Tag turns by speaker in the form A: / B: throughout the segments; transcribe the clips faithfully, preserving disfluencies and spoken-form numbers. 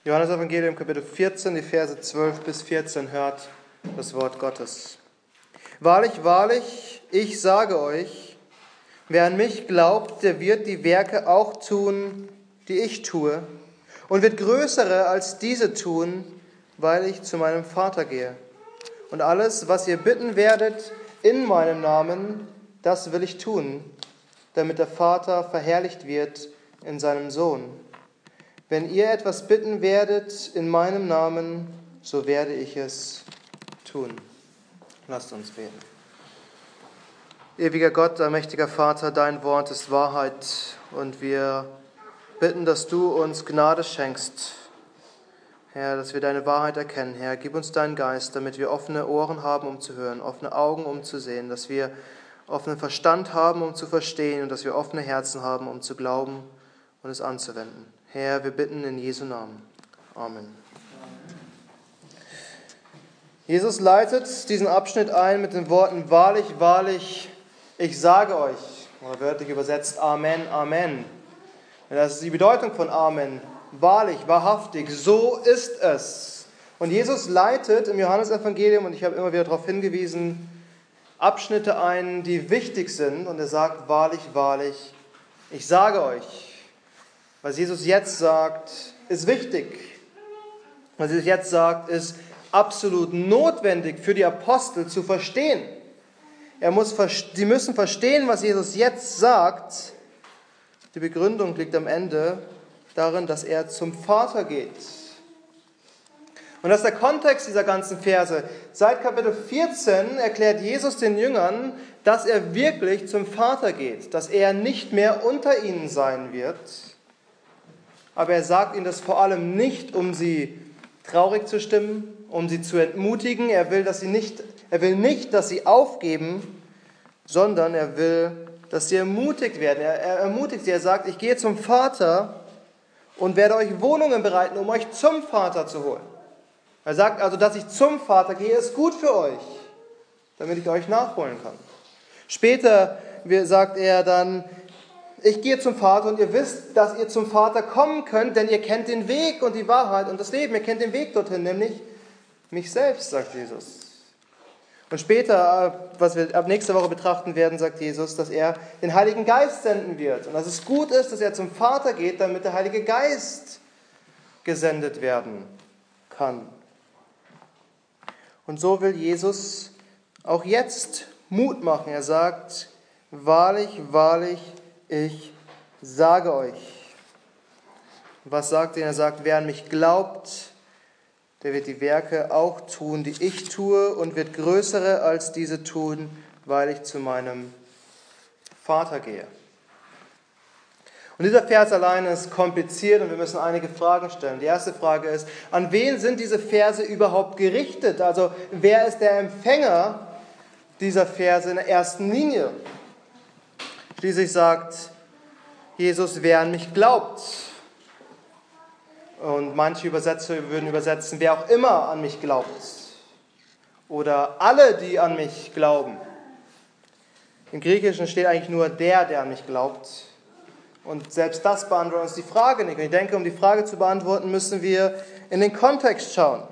A: Johannes Evangelium Kapitel vierzehn, die Verse zwölf bis vierzehn, hört das Wort Gottes. Wahrlich, wahrlich, ich sage euch, wer an mich glaubt, der wird die Werke auch tun, die ich tue, und wird größere als diese tun, weil ich zu meinem Vater gehe. Und alles, was ihr bitten werdet in meinem Namen, das will ich tun, damit der Vater verherrlicht wird in seinem Sohn. Wenn ihr etwas bitten werdet in meinem Namen, so werde ich es tun. Lasst uns beten. Ewiger Gott, allmächtiger Vater, dein Wort ist Wahrheit und wir bitten, dass du uns Gnade schenkst, Herr, dass wir deine Wahrheit erkennen. Herr, gib uns deinen Geist, damit wir offene Ohren haben, um zu hören, offene Augen, um zu sehen, dass wir offenen Verstand haben, um zu verstehen und dass wir offene Herzen haben, um zu glauben und es anzuwenden. Herr, wir bitten in Jesu Namen. Amen. Jesus leitet diesen Abschnitt ein mit den Worten: Wahrlich, wahrlich, ich sage euch, oder wörtlich übersetzt Amen, Amen. Das ist die Bedeutung von Amen. Wahrlich, wahrhaftig, so ist es. Und Jesus leitet im Johannesevangelium, und ich habe immer wieder darauf hingewiesen, Abschnitte ein, die wichtig sind. Und er sagt: Wahrlich, wahrlich, ich sage euch. Was Jesus jetzt sagt, ist wichtig. Was Jesus jetzt sagt, ist absolut notwendig für die Apostel zu verstehen. Er muss, sie müssen verstehen, was Jesus jetzt sagt. Die Begründung liegt am Ende darin, dass er zum Vater geht. Und das ist der Kontext dieser ganzen Verse. Seit Kapitel vierzehn erklärt Jesus den Jüngern, dass er wirklich zum Vater geht, dass er nicht mehr unter ihnen sein wird. Aber er sagt ihnen das vor allem nicht, um sie traurig zu stimmen, um sie zu entmutigen. Er will, dass sie nicht, er will nicht, dass sie aufgeben, sondern er will, dass sie ermutigt werden. Er, er ermutigt sie, er sagt: Ich gehe zum Vater und werde euch Wohnungen bereiten, um euch zum Vater zu holen. Er sagt also, dass ich zum Vater gehe, ist gut für euch, damit ich euch nachholen kann. Später sagt er dann: Ich gehe zum Vater und ihr wisst, dass ihr zum Vater kommen könnt, denn ihr kennt den Weg und die Wahrheit und das Leben. Ihr kennt den Weg dorthin, nämlich mich selbst, sagt Jesus. Und später, was wir ab nächster Woche betrachten werden, sagt Jesus, dass er den Heiligen Geist senden wird. Und dass es gut ist, dass er zum Vater geht, damit der Heilige Geist gesendet werden kann. Und so will Jesus auch jetzt Mut machen. Er sagt: Wahrlich, wahrlich, ich sage euch. Was sagt er? Er sagt: Wer an mich glaubt, der wird die Werke auch tun, die ich tue, und wird größere als diese tun, weil ich zu meinem Vater gehe. Und dieser Vers allein ist kompliziert und wir müssen einige Fragen stellen. Die erste Frage ist: An wen sind diese Verse überhaupt gerichtet? Also wer ist der Empfänger dieser Verse in der ersten Linie? Schließlich sagt Jesus: Wer an mich glaubt. Und manche Übersetzer würden übersetzen: wer auch immer an mich glaubt. Oder alle, die an mich glauben. Im Griechischen steht eigentlich nur der, der an mich glaubt. Und selbst das beantwortet uns die Frage nicht. Und ich denke, um die Frage zu beantworten, müssen wir in den Kontext schauen.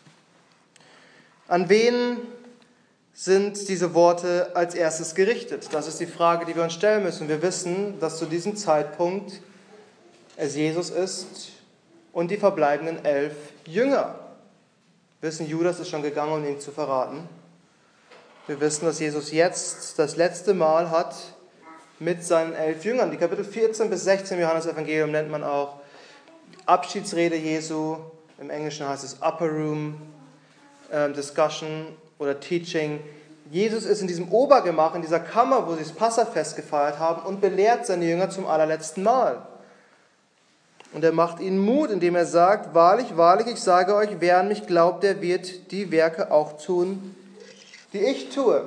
A: An wen sind diese Worte als erstes gerichtet? Das ist die Frage, die wir uns stellen müssen. Wir wissen, dass zu diesem Zeitpunkt es Jesus ist und die verbleibenden elf Jünger. Wir wissen, Judas ist schon gegangen, um ihn zu verraten. Wir wissen, dass Jesus jetzt das letzte Mal hat mit seinen elf Jüngern. Die Kapitel vierzehn bis sechzehn im Johannesevangelium nennt man auch Abschiedsrede Jesu. Im Englischen heißt es Upper Room äh, Discussion oder Teaching. Jesus ist in diesem Obergemach, in dieser Kammer, wo sie das Passafest gefeiert haben, und belehrt seine Jünger zum allerletzten Mal. Und er macht ihnen Mut, indem er sagt: Wahrlich, wahrlich, ich sage euch, wer an mich glaubt, der wird die Werke auch tun, die ich tue.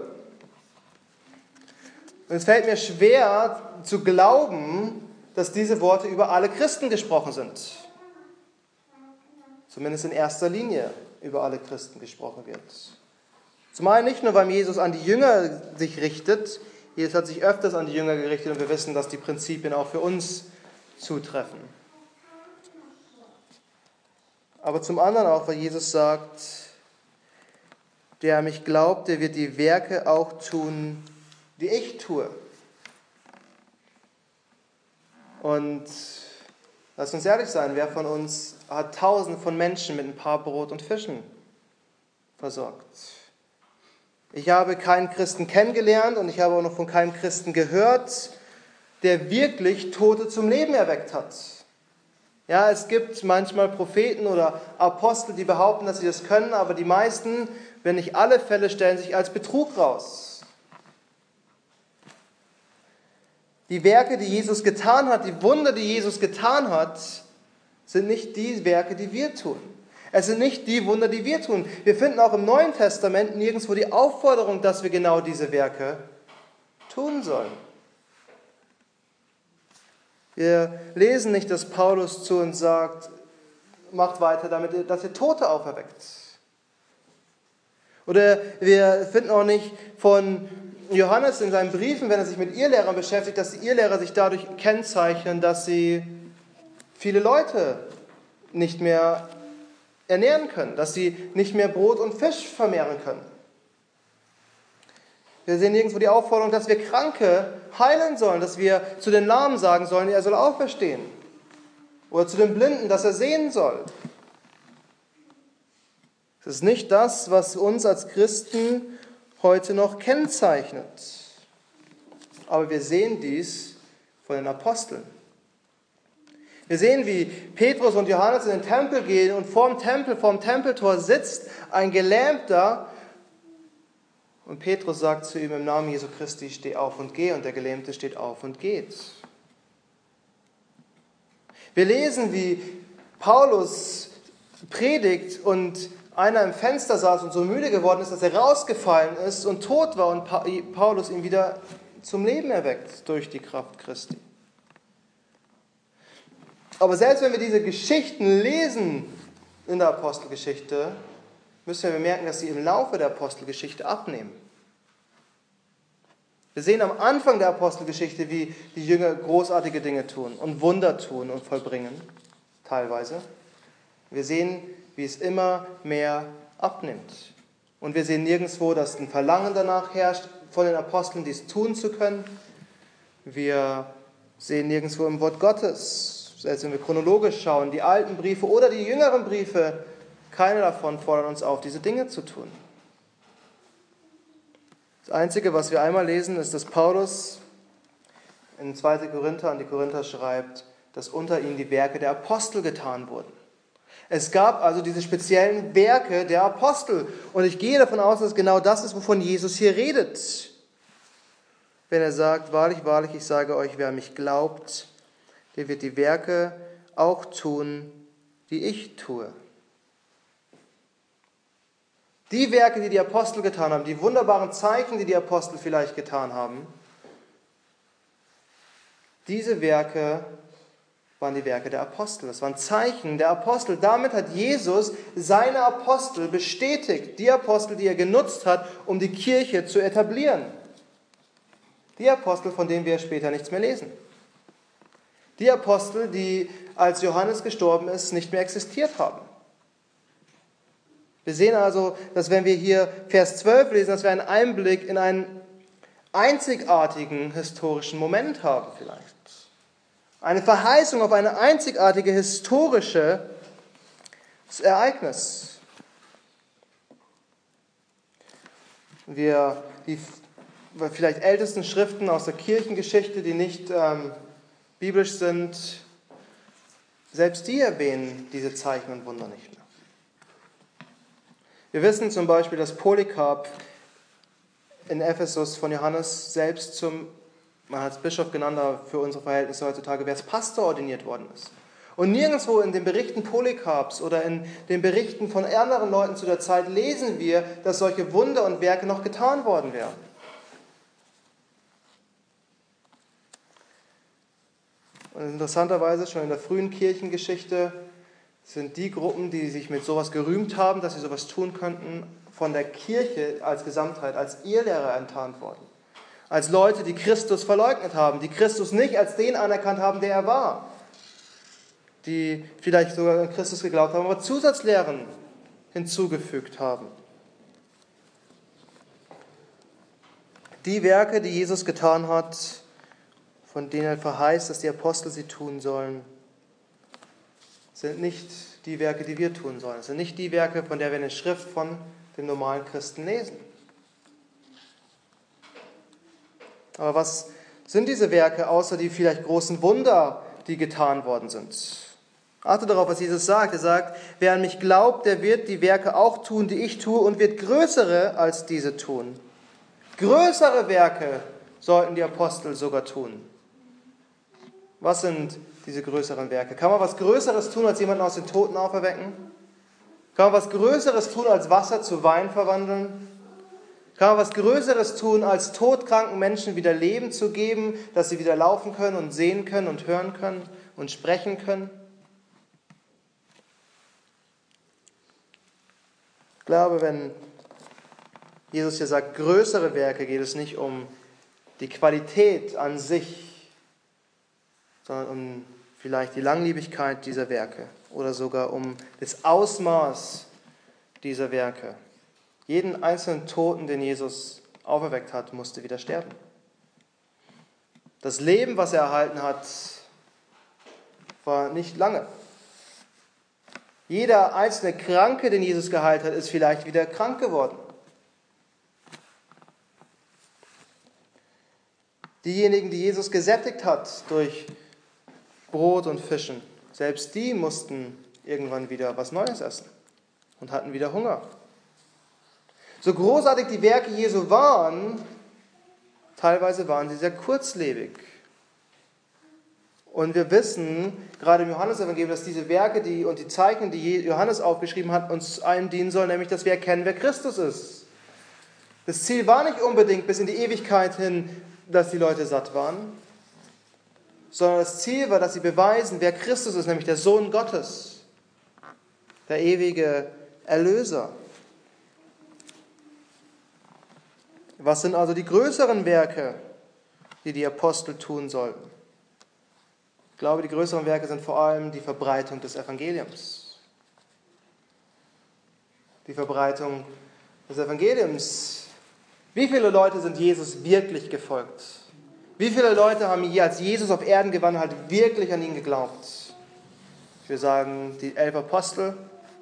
A: Und es fällt mir schwer zu glauben, dass diese Worte über alle Christen gesprochen sind. Zumindest in erster Linie über alle Christen gesprochen wird. Zumal nicht nur, weil Jesus an die Jünger sich richtet. Jesus hat sich öfters an die Jünger gerichtet und wir wissen, dass die Prinzipien auch für uns zutreffen. aber zum anderen auch, weil Jesus sagt, der an mich glaubt, der wird die Werke auch tun, die ich tue. Und lass uns ehrlich sein, wer von uns hat Tausende von Menschen mit ein paar Brot und Fischen versorgt? Ich habe keinen Christen kennengelernt und ich habe auch noch von keinem Christen gehört, der wirklich Tote zum Leben erweckt hat. Ja, es gibt manchmal Propheten oder Apostel, die behaupten, dass sie das können, aber die meisten, wenn nicht alle Fälle, stellen sich als Betrug raus. Die Werke, die Jesus getan hat, die Wunder, die Jesus getan hat, sind nicht die Werke, die wir tun. Es sind nicht die Wunder, die wir tun. Wir finden auch im Neuen Testament nirgendwo die Aufforderung, dass wir genau diese Werke tun sollen. Wir lesen nicht, dass Paulus zu uns sagt, macht weiter damit, dass ihr Tote auferweckt. Oder wir finden auch nicht von Johannes in seinen Briefen, wenn er sich mit Irrlehrern beschäftigt, dass die Irrlehrer sich dadurch kennzeichnen, dass sie viele Leute nicht mehr ernähren können, dass sie nicht mehr Brot und Fisch vermehren können. Wir sehen nirgendwo die Aufforderung, dass wir Kranke heilen sollen, dass wir zu den Lahmen sagen sollen, er soll auferstehen. Oder zu den Blinden, dass er sehen soll. Das ist nicht das, was uns als Christen heute noch kennzeichnet. Aber wir sehen dies von den Aposteln. Wir sehen, wie Petrus und Johannes in den Tempel gehen und vor dem Tempel, vor dem Tempeltor sitzt ein Gelähmter. Und Petrus sagt zu ihm im Namen Jesu Christi, steh auf und geh. Und der Gelähmte steht auf und geht. Wir lesen, wie Paulus predigt und einer im Fenster saß und so müde geworden ist, dass er rausgefallen ist und tot war und Paulus ihn wieder zum Leben erweckt durch die Kraft Christi. Aber selbst wenn wir diese Geschichten lesen in der Apostelgeschichte, müssen wir bemerken, dass sie im Laufe der Apostelgeschichte abnehmen. Wir sehen am Anfang der Apostelgeschichte, wie die Jünger großartige Dinge tun und Wunder tun und vollbringen, teilweise. Wir sehen, wie es immer mehr abnimmt. Und wir sehen nirgendwo, dass ein Verlangen danach herrscht, von den Aposteln dies tun zu können. Wir sehen nirgendwo im Wort Gottes, selbst wenn wir chronologisch schauen, die alten Briefe oder die jüngeren Briefe, keine davon fordern uns auf, diese Dinge zu tun. Das Einzige, was wir einmal lesen, ist, dass Paulus in zweiter Korinther an die Korinther schreibt, dass unter ihnen die Werke der Apostel getan wurden. Es gab also diese speziellen Werke der Apostel. Und ich gehe davon aus, dass es genau das ist, wovon Jesus hier redet. Wenn er sagt, wahrlich, wahrlich, ich sage euch, wer mich glaubt, der wird die Werke auch tun, die ich tue. Die Werke, die die Apostel getan haben, die wunderbaren Zeichen, die die Apostel vielleicht getan haben, diese Werke waren die Werke der Apostel. Das waren Zeichen der Apostel. Damit hat Jesus seine Apostel bestätigt. Die Apostel, die er genutzt hat, um die Kirche zu etablieren. Die Apostel, von denen wir später nichts mehr lesen. Die Apostel, die, als Johannes gestorben ist, nicht mehr existiert haben. Wir sehen also, dass wenn wir hier Vers zwölf lesen, dass wir einen Einblick in einen einzigartigen historischen Moment haben vielleicht. Eine Verheißung auf eine einzigartige historische Ereignis. Wir, die vielleicht ältesten Schriften aus der Kirchengeschichte, die nicht ähm, biblisch sind, selbst die erwähnen diese Zeichen und Wunder nicht mehr. Wir wissen zum Beispiel, dass Polycarp in Ephesus von Johannes selbst zum, man hat es Bischof genannt, aber für unsere Verhältnisse heutzutage wäre es Pastor ordiniert worden ist. Und nirgendwo in den Berichten Polycarps oder in den Berichten von anderen Leuten zu der Zeit lesen wir, dass solche Wunder und Werke noch getan worden wären. Und interessanterweise schon in der frühen Kirchengeschichte sind die Gruppen, die sich mit sowas gerühmt haben, dass sie sowas tun könnten, von der Kirche als Gesamtheit, als Irrlehrer enttarnt worden. Als Leute, die Christus verleugnet haben, die Christus nicht als den anerkannt haben, der er war. die vielleicht sogar an Christus geglaubt haben, aber Zusatzlehren hinzugefügt haben. Die Werke, die Jesus getan hat, von denen er verheißt, dass die Apostel sie tun sollen, sind nicht die Werke, die wir tun sollen. Es sind nicht die Werke, von der wir in der Schrift von dem normalen Christen lesen. Aber was sind diese Werke, außer die vielleicht großen Wunder, die getan worden sind? Achte darauf, was Jesus sagt. Er sagt, wer an mich glaubt, der wird die Werke auch tun, die ich tue, und wird größere als diese tun. Größere Werke sollten die Apostel sogar tun. Was sind diese größeren Werke? Kann man was Größeres tun, als jemanden aus den Toten auferwecken? Kann man was Größeres tun, als Wasser zu Wein verwandeln? Kann man was Größeres tun, als todkranken Menschen wieder Leben zu geben, dass sie wieder laufen können und sehen können und hören können und sprechen können? Ich glaube, wenn Jesus hier sagt, größere Werke, geht es nicht um die Qualität an sich, sondern um vielleicht die Langlebigkeit dieser Werke oder sogar um das Ausmaß dieser Werke. Jeden einzelnen Toten, den Jesus auferweckt hat, musste wieder sterben. Das Leben, was er erhalten hat, war nicht lange. Jeder einzelne Kranke, den Jesus geheilt hat, ist vielleicht wieder krank geworden. Diejenigen, die Jesus gesättigt hat durch Brot und Fischen, selbst die mussten irgendwann wieder was Neues essen und hatten wieder Hunger. So großartig die Werke Jesu waren, teilweise waren sie sehr kurzlebig. Und wir wissen, gerade im Johannesevangelium, dass diese Werke die, und die Zeichen, die Johannes aufgeschrieben hat, uns allen dienen sollen, nämlich, dass wir erkennen, wer Christus ist. Das Ziel war nicht unbedingt bis in die Ewigkeit hin, dass die Leute satt waren, sondern das Ziel war, dass sie beweisen, wer Christus ist, nämlich der Sohn Gottes, der ewige Erlöser. Was sind also die größeren Werke, die die Apostel tun sollten? Ich glaube, die größeren Werke sind vor allem die Verbreitung des Evangeliums. Die Verbreitung des Evangeliums. Wie viele Leute sind Jesus wirklich gefolgt? Wie viele Leute haben, als Jesus auf Erden gewandelt hat, wirklich an ihn geglaubt? Ich würde sagen, die elf Apostel,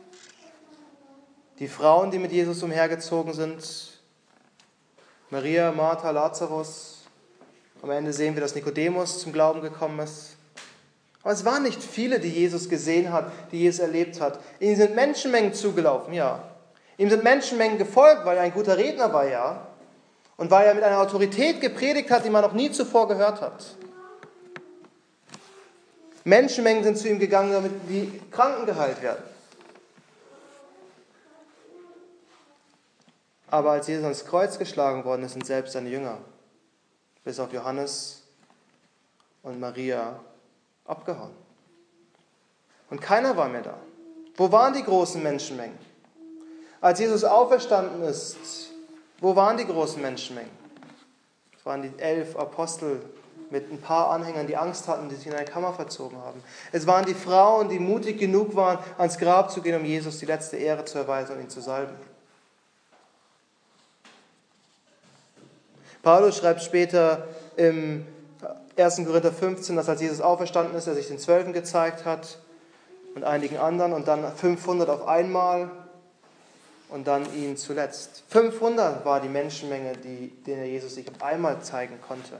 A: die Frauen, die mit Jesus umhergezogen sind, Maria, Martha, Lazarus. Am Ende sehen wir, dass Nikodemus zum Glauben gekommen ist. Aber es waren nicht viele, die Jesus gesehen hat, die Jesus erlebt hat. Ihm sind Menschenmengen zugelaufen, ja. Ihm sind Menschenmengen gefolgt, weil er ein guter Redner war, ja. Und weil er mit einer Autorität gepredigt hat, die man noch nie zuvor gehört hat. Menschenmengen sind zu ihm gegangen, damit die Kranken geheilt werden. Aber als Jesus ans Kreuz geschlagen worden ist, sind selbst seine Jünger, bis auf Johannes und Maria, abgehauen. Und keiner war mehr da. Wo waren die großen Menschenmengen? Als Jesus auferstanden ist, wo waren die großen Menschenmengen? Es waren die elf Apostel mit ein paar Anhängern, die Angst hatten, die sich in eine Kammer verzogen haben. Es waren die Frauen, die mutig genug waren, ans Grab zu gehen, um Jesus die letzte Ehre zu erweisen und ihn zu salben. Paulus schreibt später im ersten Korinther fünfzehn, dass als Jesus auferstanden ist, er sich den Zwölfen gezeigt hat und einigen anderen und dann fünfhundert auf einmal und dann ihn zuletzt. fünfhundert war die Menschenmenge, die, denen Jesus sich auf einmal zeigen konnte.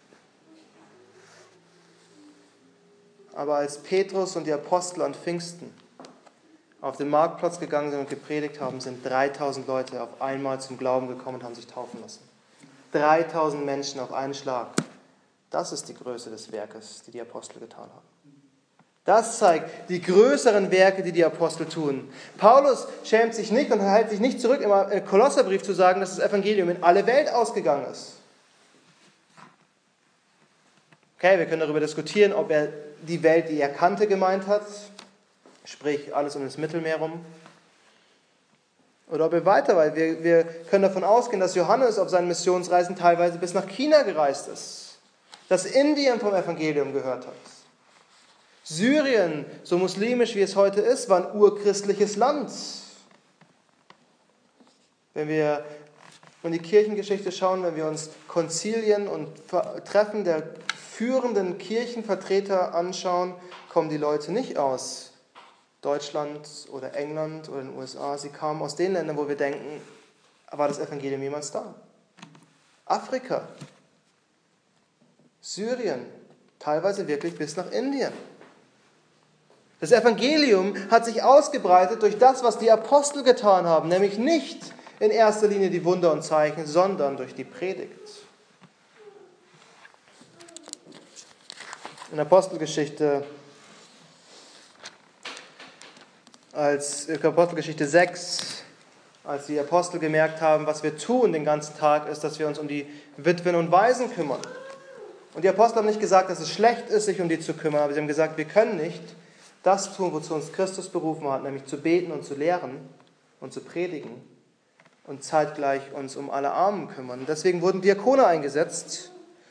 A: Aber als Petrus und die Apostel an Pfingsten auf den Marktplatz gegangen sind und gepredigt haben, sind dreitausend Leute auf einmal zum Glauben gekommen und haben sich taufen lassen. dreitausend Menschen auf einen Schlag. Das ist die Größe des Werkes, die die Apostel getan haben. Das zeigt die größeren Werke, die die Apostel tun. Paulus schämt sich nicht und hält sich nicht zurück, im Kolosserbrief zu sagen, dass das Evangelium in alle Welt ausgegangen ist. Okay, wir können darüber diskutieren, ob er die Welt, die er kannte, gemeint hat, sprich alles um das Mittelmeer rum. Oder ob er weiter war. Wir, wir können davon ausgehen, dass Johannes auf seinen Missionsreisen teilweise bis nach China gereist ist. Dass Indien vom Evangelium gehört hat. Syrien, so muslimisch wie es heute ist, war ein urchristliches Land. Wenn wir in die Kirchengeschichte schauen, wenn wir uns Konzilien und Treffen der führenden Kirchenvertreter anschauen, kommen die Leute nicht aus Deutschland oder England oder den U S A. Sie kamen aus den Ländern, wo wir denken, war das Evangelium jemals da? Afrika, Syrien, teilweise wirklich bis nach Indien. Das Evangelium hat sich ausgebreitet durch das, was die Apostel getan haben, nämlich nicht in erster Linie die Wunder und Zeichen, sondern durch die Predigt. In der Apostelgeschichte, als in Apostelgeschichte sechs, als die Apostel gemerkt haben, was wir tun den ganzen Tag, ist, dass wir uns um die Witwen und Waisen kümmern. Und die Apostel haben nicht gesagt, dass es schlecht ist, sich um die zu kümmern, aber sie haben gesagt, wir können nicht das tun, wozu uns Christus berufen hat, nämlich zu beten und zu lehren und zu predigen und zeitgleich uns um alle Armen kümmern. Und deswegen wurden Diakone eingesetzt.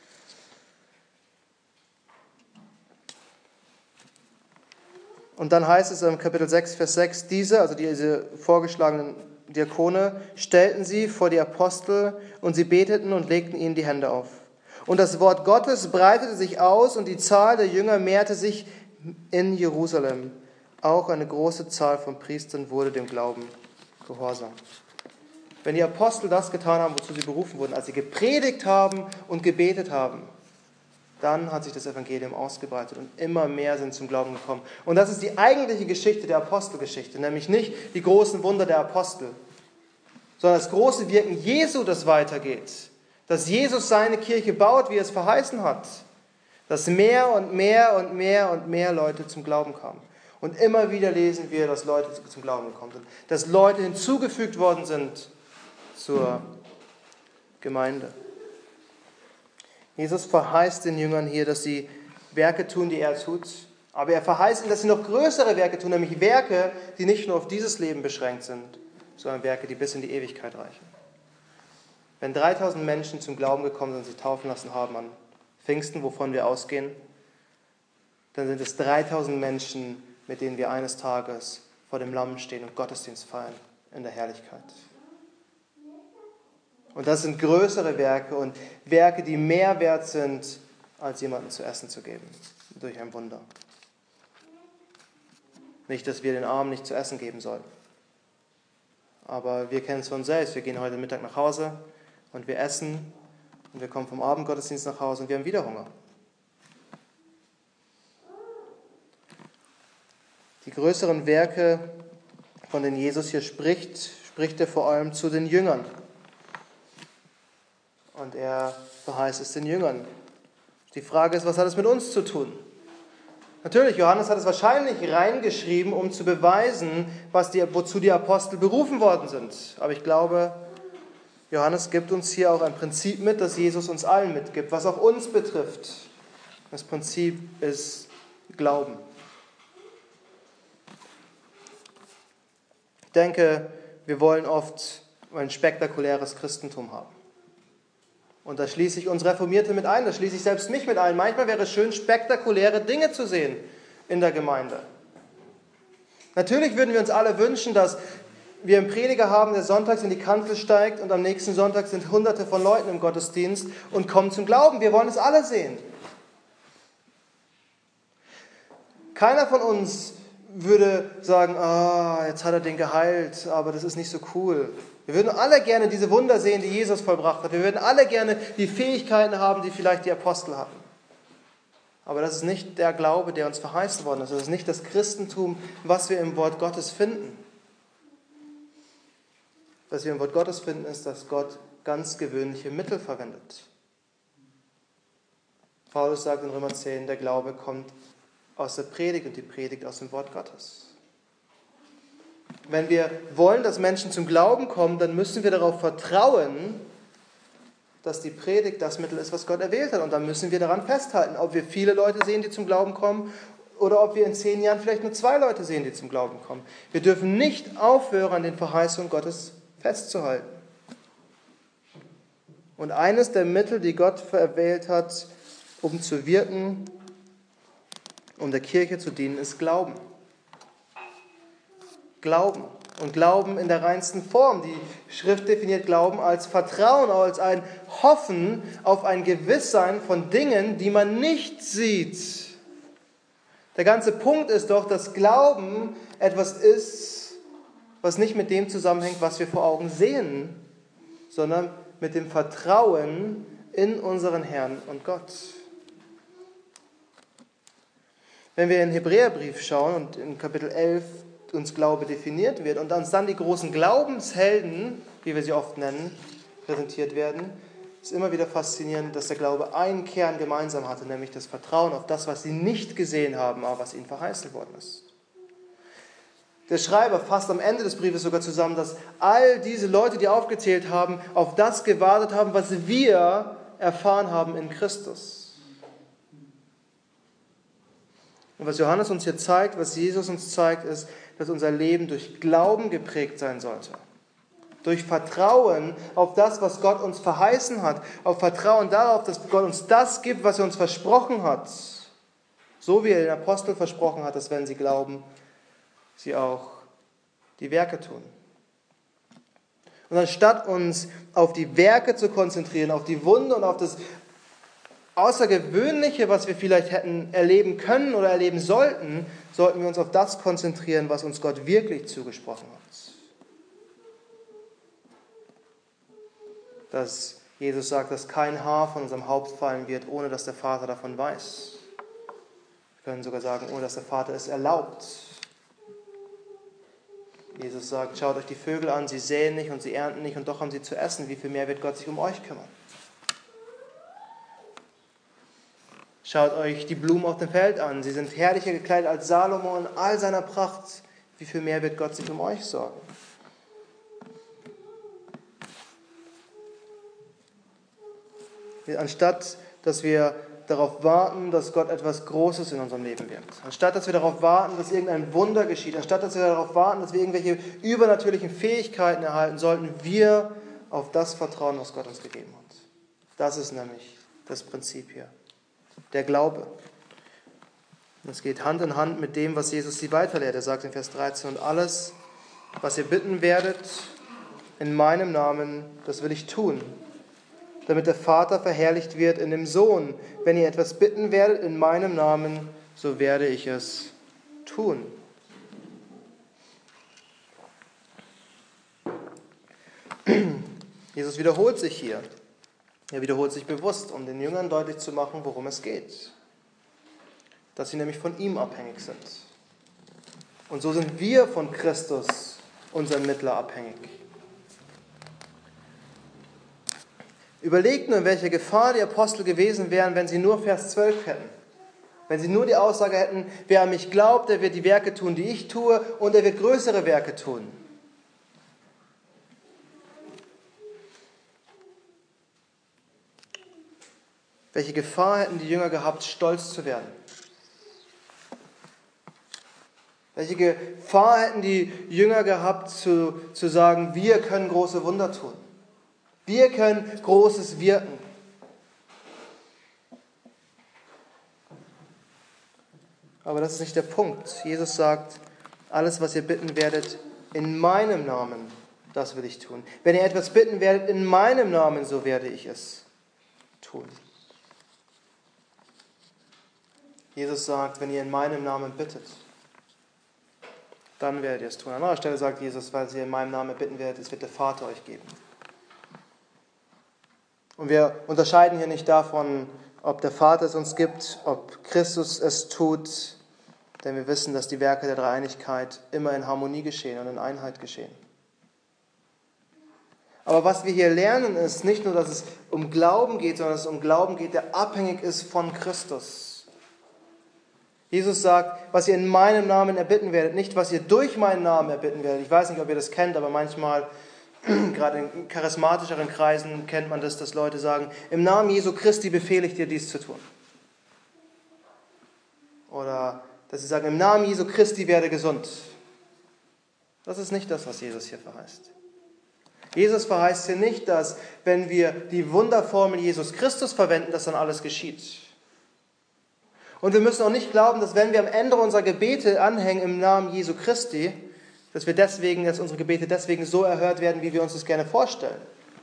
A: Und dann heißt es im Kapitel sechs, Vers sechs, diese, also diese vorgeschlagenen Diakone, stellten sie vor die Apostel und sie beteten und legten ihnen die Hände auf. Und das Wort Gottes breitete sich aus und die Zahl der Jünger mehrte sich in Jerusalem. Auch eine große Zahl von Priestern wurde dem Glauben gehorsam. Wenn die Apostel das getan haben, wozu sie berufen wurden, als sie gepredigt haben und gebetet haben, dann hat sich das Evangelium ausgebreitet und immer mehr sind zum Glauben gekommen. Und das ist die eigentliche Geschichte der Apostelgeschichte, nämlich nicht die großen Wunder der Apostel, sondern das große Wirken Jesu, das weitergeht. Dass Jesus seine Kirche baut, wie er es verheißen hat. Dass mehr und mehr und mehr und mehr Leute zum Glauben kamen. Und immer wieder lesen wir, dass Leute zum Glauben gekommen sind. Dass Leute hinzugefügt worden sind zur Gemeinde. Jesus verheißt den Jüngern hier, dass sie Werke tun, die er tut. Aber er verheißt ihnen, dass sie noch größere Werke tun, nämlich Werke, die nicht nur auf dieses Leben beschränkt sind, sondern Werke, die bis in die Ewigkeit reichen. Wenn dreitausend Menschen zum Glauben gekommen sind und sich taufen lassen haben an Pfingsten, wovon wir ausgehen, dann sind es dreitausend Menschen, mit denen wir eines Tages vor dem Lamm stehen und Gottesdienst feiern in der Herrlichkeit. Und das sind größere Werke und Werke, die mehr wert sind, als jemandem zu essen zu geben, durch ein Wunder. Nicht, dass wir den Armen nicht zu essen geben sollten. Aber wir kennen es von uns selbst. Wir gehen heute Mittag nach Hause und wir essen und wir kommen vom Abendgottesdienst nach Hause und wir haben wieder Hunger. Die größeren Werke, von denen Jesus hier spricht, spricht er vor allem zu den Jüngern. Und er verheißt es den Jüngern. Die Frage ist, was hat es mit uns zu tun? Natürlich, Johannes hat es wahrscheinlich reingeschrieben, um zu beweisen, was die, wozu die Apostel berufen worden sind. Aber ich glaube, Johannes gibt uns hier auch ein Prinzip mit, das Jesus uns allen mitgibt, was auch uns betrifft. Das Prinzip ist Glauben. Ich denke, wir wollen oft ein spektakuläres Christentum haben. Und da schließe ich uns Reformierte mit ein, da schließe ich selbst mich mit ein. Manchmal wäre es schön, spektakuläre Dinge zu sehen in der Gemeinde. Natürlich würden wir uns alle wünschen, dass wir einen Prediger haben, der sonntags in die Kanzel steigt und am nächsten Sonntag sind Hunderte von Leuten im Gottesdienst und kommen zum Glauben. Wir wollen es alle sehen. Keiner von uns würde sagen, ah, jetzt hat er den geheilt, aber das ist nicht so cool. Wir würden alle gerne diese Wunder sehen, die Jesus vollbracht hat. Wir würden alle gerne die Fähigkeiten haben, die vielleicht die Apostel hatten. Aber das ist nicht der Glaube, der uns verheißen worden ist. Das ist nicht das Christentum, was wir im Wort Gottes finden. Was wir im Wort Gottes finden, ist, dass Gott ganz gewöhnliche Mittel verwendet. Paulus sagt in Römer zehn, der Glaube kommt aus der Predigt und die Predigt aus dem Wort Gottes. Wenn wir wollen, dass Menschen zum Glauben kommen, dann müssen wir darauf vertrauen, dass die Predigt das Mittel ist, was Gott erwählt hat. Und dann müssen wir daran festhalten, ob wir viele Leute sehen, die zum Glauben kommen, oder ob wir in zehn Jahren vielleicht nur zwei Leute sehen, die zum Glauben kommen. Wir dürfen nicht aufhören, an den Verheißungen Gottes festzuhalten. Und eines der Mittel, die Gott erwählt hat, um zu wirken, um der Kirche zu dienen, ist Glauben. Glauben. Und Glauben in der reinsten Form. Die Schrift definiert Glauben als Vertrauen, als ein Hoffen auf ein Gewisssein von Dingen, die man nicht sieht. Der ganze Punkt ist doch, dass Glauben etwas ist, was nicht mit dem zusammenhängt, was wir vor Augen sehen, sondern mit dem Vertrauen in unseren Herrn und Gott. Wenn wir in den Hebräerbrief schauen und in Kapitel elf uns Glaube definiert wird und uns dann die großen Glaubenshelden, wie wir sie oft nennen, präsentiert werden, ist immer wieder faszinierend, dass der Glaube einen Kern gemeinsam hatte, nämlich das Vertrauen auf das, was sie nicht gesehen haben, aber was ihnen verheißen worden ist. Der Schreiber fasst am Ende des Briefes sogar zusammen, dass all diese Leute, die aufgezählt haben, auf das gewartet haben, was wir erfahren haben in Christus. Und was Johannes uns hier zeigt, was Jesus uns zeigt, ist, dass unser Leben durch Glauben geprägt sein sollte. Durch Vertrauen auf das, was Gott uns verheißen hat. Auf Vertrauen darauf, dass Gott uns das gibt, was er uns versprochen hat. So wie er den Aposteln versprochen hat, dass wenn sie glauben, sie auch die Werke tun. Und anstatt uns auf die Werke zu konzentrieren, auf die Wunder und auf das Außergewöhnliche, was wir vielleicht hätten erleben können oder erleben sollten, sollten wir uns auf das konzentrieren, was uns Gott wirklich zugesprochen hat. Dass Jesus sagt, dass kein Haar von unserem Haupt fallen wird, ohne dass der Vater davon weiß. Wir können sogar sagen, ohne dass der Vater es erlaubt. Jesus sagt, schaut euch die Vögel an, sie säen nicht und sie ernten nicht und doch haben sie zu essen. Wie viel mehr wird Gott sich um euch kümmern? Schaut euch die Blumen auf dem Feld an. Sie sind herrlicher gekleidet als Salomo in all seiner Pracht. Wie viel mehr wird Gott sich um euch sorgen? Anstatt, dass wir darauf warten, dass Gott etwas Großes in unserem Leben wirkt. Anstatt, dass wir darauf warten, dass irgendein Wunder geschieht. Anstatt, dass wir darauf warten, dass wir irgendwelche übernatürlichen Fähigkeiten erhalten, sollten wir auf das vertrauen, was Gott uns gegeben hat. Das ist nämlich das Prinzip hier. Der Glaube. Das geht Hand in Hand mit dem, was Jesus sie weiterlehrt. Er sagt in Vers dreizehn, und alles, was ihr bitten werdet in meinem Namen, das will ich tun, damit der Vater verherrlicht wird in dem Sohn. Wenn ihr etwas bitten werdet in meinem Namen, so werde ich es tun. Jesus wiederholt sich hier. Er wiederholt sich bewusst, um den Jüngern deutlich zu machen, worum es geht. Dass sie nämlich von ihm abhängig sind. Und so sind wir von Christus, unserem Mittler, abhängig. Überlegt nur, in welcher Gefahr die Apostel gewesen wären, wenn sie nur Vers zwölf hätten. Wenn sie nur die Aussage hätten, wer an mich glaubt, der wird die Werke tun, die ich tue, und er wird größere Werke tun. Welche Gefahr hätten die Jünger gehabt, stolz zu werden? Welche Gefahr hätten die Jünger gehabt, zu, zu sagen, wir können große Wunder tun? Wir können Großes wirken. Aber das ist nicht der Punkt. Jesus sagt, alles, was ihr bitten werdet, in meinem Namen, das will ich tun. Wenn ihr etwas bitten werdet, in meinem Namen, so werde ich es tun. Jesus sagt, wenn ihr in meinem Namen bittet, dann werdet ihr es tun. An anderer Stelle sagt Jesus, weil ihr in meinem Namen bitten werdet, es wird der Vater euch geben. Und wir unterscheiden hier nicht davon, ob der Vater es uns gibt, ob Christus es tut, denn wir wissen, dass die Werke der Dreieinigkeit immer in Harmonie geschehen und in Einheit geschehen. Aber was wir hier lernen, ist nicht nur, dass es um Glauben geht, sondern dass es um Glauben geht, der abhängig ist von Christus. Jesus sagt, was ihr in meinem Namen erbitten werdet, nicht was ihr durch meinen Namen erbitten werdet. Ich weiß nicht, ob ihr das kennt, aber manchmal, gerade in charismatischeren Kreisen, kennt man das, dass Leute sagen, im Namen Jesu Christi befehle ich dir, dies zu tun. Oder dass sie sagen, im Namen Jesu Christi werde gesund. Das ist nicht das, was Jesus hier verheißt. Jesus verheißt hier nicht, dass, wenn wir die Wunderformel Jesus Christus verwenden, dass dann alles geschieht. Und wir müssen auch nicht glauben, dass wenn wir am Ende unserer Gebete anhängen im Namen Jesu Christi, dass wir deswegen, dass unsere Gebete deswegen so erhört werden, wie wir uns das gerne vorstellen.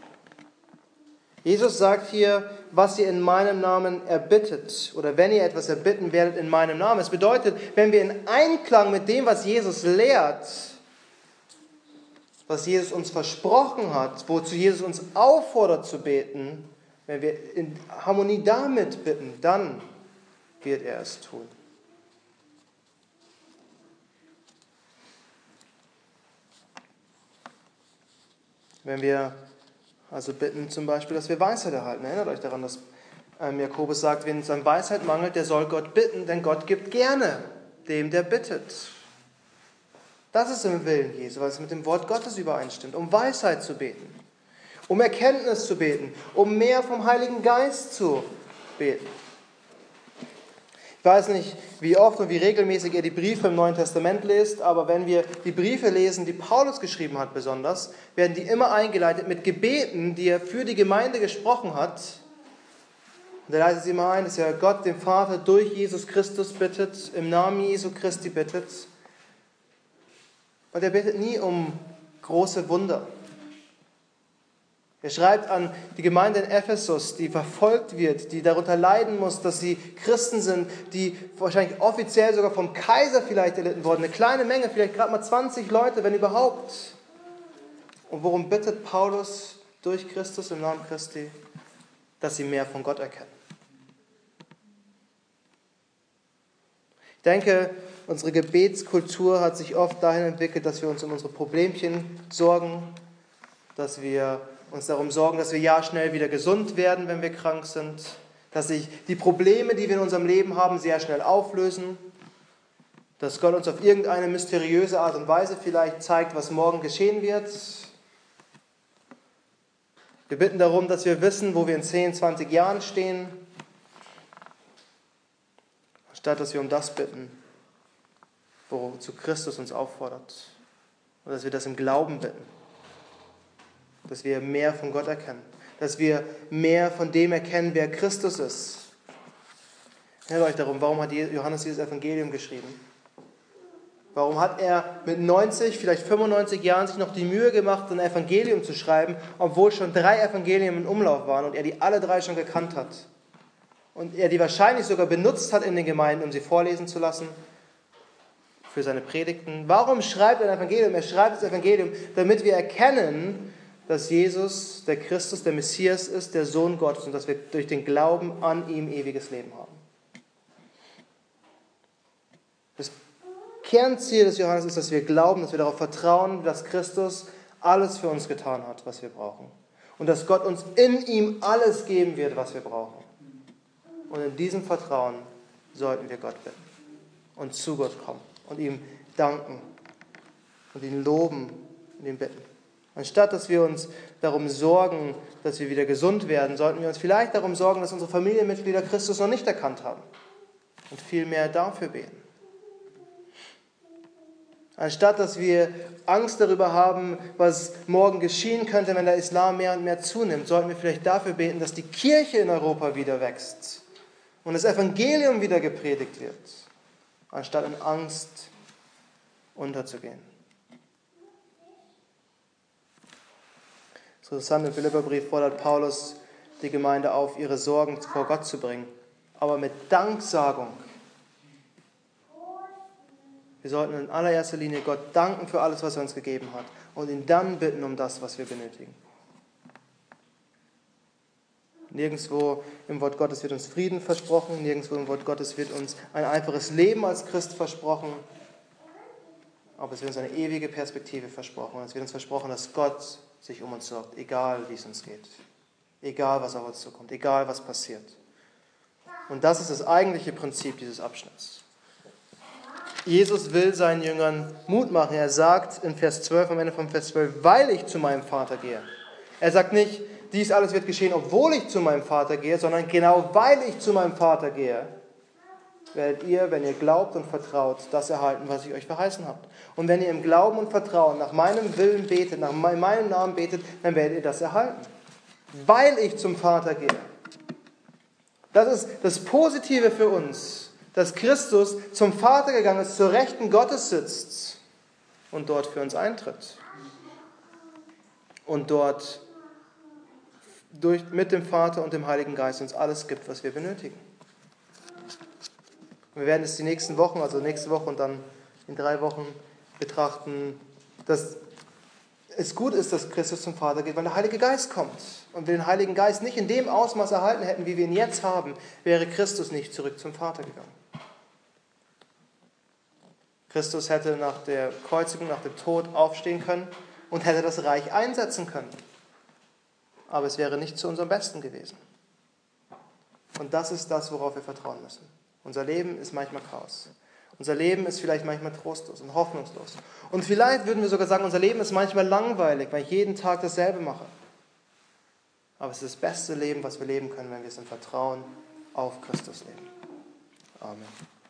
A: Jesus sagt hier, was ihr in meinem Namen erbittet, oder wenn ihr etwas erbitten werdet in meinem Namen. Es bedeutet, wenn wir in Einklang mit dem, was Jesus lehrt, was Jesus uns versprochen hat, wozu Jesus uns auffordert zu beten, wenn wir in Harmonie damit bitten, dann wird er es tun. Wenn wir also bitten zum Beispiel, dass wir Weisheit erhalten. Erinnert euch daran, dass ähm, Jakobus sagt, wenn es an Weisheit mangelt, der soll Gott bitten, denn Gott gibt gerne dem, der bittet. Das ist im Willen Jesu, weil es mit dem Wort Gottes übereinstimmt, um Weisheit zu beten, um Erkenntnis zu beten, um mehr vom Heiligen Geist zu beten. Ich weiß nicht, wie oft und wie regelmäßig ihr die Briefe im Neuen Testament lest, aber wenn wir die Briefe lesen, die Paulus geschrieben hat besonders, werden die immer eingeleitet mit Gebeten, die er für die Gemeinde gesprochen hat. Und er leitet sie immer ein, dass er Gott, den Vater, durch Jesus Christus bittet, im Namen Jesu Christi bittet. Und er bittet nie um große Wunder. Er schreibt an die Gemeinde in Ephesus, die verfolgt wird, die darunter leiden muss, dass sie Christen sind, die wahrscheinlich offiziell sogar vom Kaiser vielleicht erlitten wurden. Eine kleine Menge, vielleicht gerade mal zwanzig Leute, wenn überhaupt. Und worum bittet Paulus durch Christus im Namen Christi? Dass sie mehr von Gott erkennen. Ich denke, unsere Gebetskultur hat sich oft dahin entwickelt, dass wir uns um unsere Problemchen sorgen, dass wir uns darum sorgen, dass wir ja schnell wieder gesund werden, wenn wir krank sind, dass sich die Probleme, die wir in unserem Leben haben, sehr schnell auflösen, dass Gott uns auf irgendeine mysteriöse Art und Weise vielleicht zeigt, was morgen geschehen wird. Wir bitten darum, dass wir wissen, wo wir in zehn, zwanzig Jahren stehen, anstatt dass wir um das bitten, wozu Christus uns auffordert, und dass wir das im Glauben bitten. Dass wir mehr von Gott erkennen. Dass wir mehr von dem erkennen, wer Christus ist. Erinnert euch darum, warum hat Johannes dieses Evangelium geschrieben? Warum hat er mit neunzig, vielleicht fünfundneunzig Jahren sich noch die Mühe gemacht, ein Evangelium zu schreiben, obwohl schon drei Evangelien im Umlauf waren und er die alle drei schon gekannt hat? Und er die wahrscheinlich sogar benutzt hat in den Gemeinden, um sie vorlesen zu lassen für seine Predigten. Warum schreibt er ein Evangelium? Er schreibt das Evangelium, damit wir erkennen, dass Jesus, der Christus, der Messias ist, der Sohn Gottes und dass wir durch den Glauben an ihm ewiges Leben haben. Das Kernziel des Johannes ist, dass wir glauben, dass wir darauf vertrauen, dass Christus alles für uns getan hat, was wir brauchen. Und dass Gott uns in ihm alles geben wird, was wir brauchen. Und in diesem Vertrauen sollten wir Gott bitten und zu Gott kommen und ihm danken und ihn loben und ihn bitten. Anstatt dass wir uns darum sorgen, dass wir wieder gesund werden, sollten wir uns vielleicht darum sorgen, dass unsere Familienmitglieder Christus noch nicht erkannt haben und vielmehr dafür beten. Anstatt dass wir Angst darüber haben, was morgen geschehen könnte, wenn der Islam mehr und mehr zunimmt, sollten wir vielleicht dafür beten, dass die Kirche in Europa wieder wächst und das Evangelium wieder gepredigt wird, anstatt in Angst unterzugehen. Interessant, im Philipperbrief fordert Paulus die Gemeinde auf, ihre Sorgen vor Gott zu bringen, aber mit Danksagung. Wir sollten in allererster Linie Gott danken für alles, was er uns gegeben hat und ihn dann bitten um das, was wir benötigen. Nirgendwo im Wort Gottes wird uns Frieden versprochen, nirgendwo im Wort Gottes wird uns ein einfaches Leben als Christ versprochen, aber es wird uns eine ewige Perspektive versprochen und es wird uns versprochen, dass Gott sich um uns sorgt, egal wie es uns geht, egal was auf uns zukommt, egal was passiert. Und das ist das eigentliche Prinzip dieses Abschnitts. Jesus will seinen Jüngern Mut machen. Er sagt in Vers zwölf, am Ende von Vers zwölf, weil ich zu meinem Vater gehe. Er sagt nicht, dies alles wird geschehen, obwohl ich zu meinem Vater gehe, sondern genau weil ich zu meinem Vater gehe, werdet ihr, wenn ihr glaubt und vertraut, das erhalten, was ich euch verheißen habe. Und wenn ihr im Glauben und Vertrauen nach meinem Willen betet, nach meinem Namen betet, dann werdet ihr das erhalten. Weil ich zum Vater gehe. Das ist das Positive für uns, dass Christus zum Vater gegangen ist, zur Rechten Gottes sitzt und dort für uns eintritt. Und dort durch, mit dem Vater und dem Heiligen Geist uns alles gibt, was wir benötigen. Wir werden es die nächsten Wochen, also nächste Woche und dann in drei Wochen betrachten, dass es gut ist, dass Christus zum Vater geht, weil der Heilige Geist kommt. Und wir den Heiligen Geist nicht in dem Ausmaß erhalten hätten, wie wir ihn jetzt haben, wäre Christus nicht zurück zum Vater gegangen. Christus hätte nach der Kreuzigung, nach dem Tod aufstehen können und hätte das Reich einsetzen können. Aber es wäre nicht zu unserem Besten gewesen. Und das ist das, worauf wir vertrauen müssen. Unser Leben ist manchmal Chaos. Unser Leben ist vielleicht manchmal trostlos und hoffnungslos. Und vielleicht würden wir sogar sagen, unser Leben ist manchmal langweilig, weil ich jeden Tag dasselbe mache. Aber es ist das beste Leben, was wir leben können, wenn wir es im Vertrauen auf Christus leben. Amen.